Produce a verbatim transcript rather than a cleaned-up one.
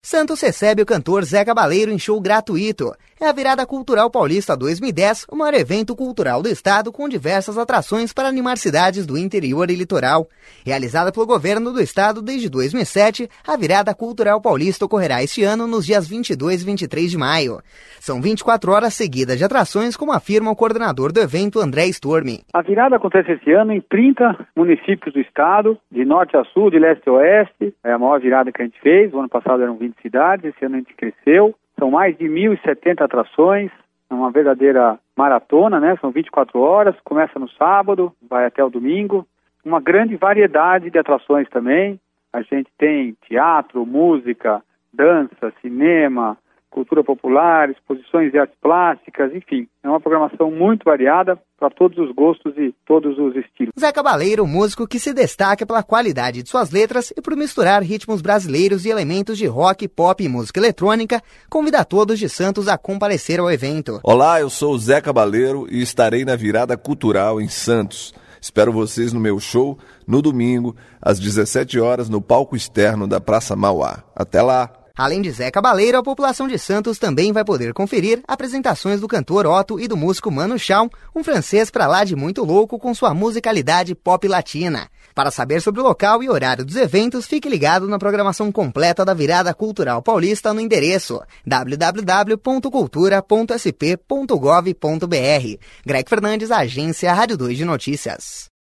Santos recebe o cantor Zé Cabaleiro em show gratuito. É a Virada Cultural Paulista dois mil e dez, o maior evento cultural do estado com diversas atrações para animar cidades do interior e litoral. Realizada pelo governo do estado desde dois mil e sete, a Virada Cultural Paulista ocorrerá este ano nos dias vinte e dois e vinte e três de maio. São vinte e quatro horas seguidas de atrações, como afirma o coordenador do evento, André Sturmi. A virada acontece esse ano em trinta municípios do estado, de norte a sul, de leste a oeste. É a maior virada que a gente fez. O ano passado eram vinte cidades, esse ano a gente cresceu. São mais de mil e setenta atrações, é uma verdadeira maratona, né? São vinte e quatro horas, começa no sábado, vai até o domingo. Uma grande variedade de atrações também. A gente tem teatro, música, dança, cinema, cultura popular, exposições de artes plásticas, enfim. É uma programação muito variada para todos os gostos e todos os estilos. Zé Cabaleiro, músico que se destaca pela qualidade de suas letras e por misturar ritmos brasileiros e elementos de rock, pop e música eletrônica, convida todos de Santos a comparecer ao evento. Olá, eu sou o Zé Cabaleiro e estarei na Virada Cultural em Santos. Espero vocês no meu show no domingo, às dezessete horas, no palco externo da Praça Mauá. Até lá! Além de Zé Cabaleiro, a população de Santos também vai poder conferir apresentações do cantor Otto e do músico Manu Chao, um francês pra lá de muito louco com sua musicalidade pop latina. Para saber sobre o local e horário dos eventos, fique ligado na programação completa da Virada Cultural Paulista no endereço w w w ponto cultura ponto s p ponto gov ponto b r. Greg Fernandes, Agência Rádio dois de Notícias.